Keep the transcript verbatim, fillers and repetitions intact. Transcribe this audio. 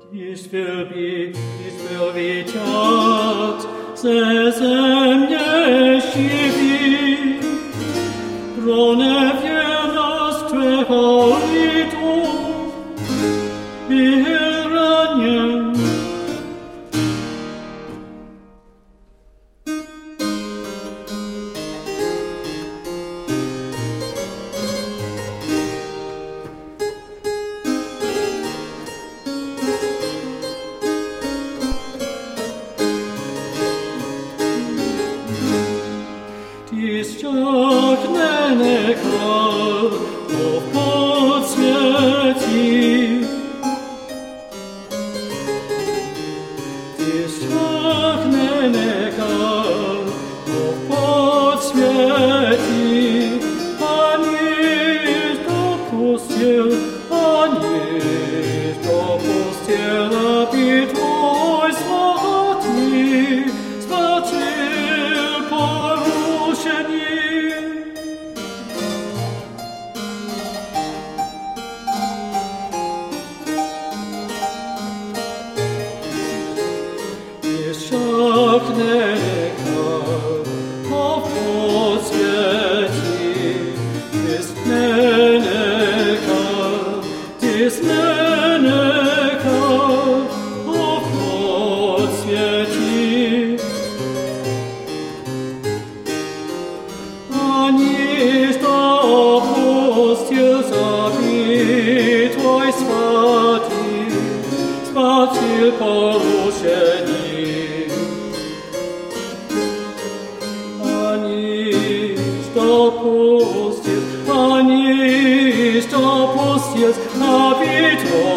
Tyś wielbi, Tyś wielbi ciat, ze země siwi, prone wiernost Twego lidu, byl ranien. Tyś ciągnie nekal, o podswieci. Tyś ciągnie nekal, o podswieci. Aniż dopuścił, aniż dopuścił, aby Twój słaty zbaczył poruszenie. Szachne nekal, o podswieci. Tyś nekal, Tyś nekal, o podswieci. Aniż dopuścił, aby Twój słaty zbaczył poruszenie. Aniż dopuścił, aniż dopuścił, aby Twój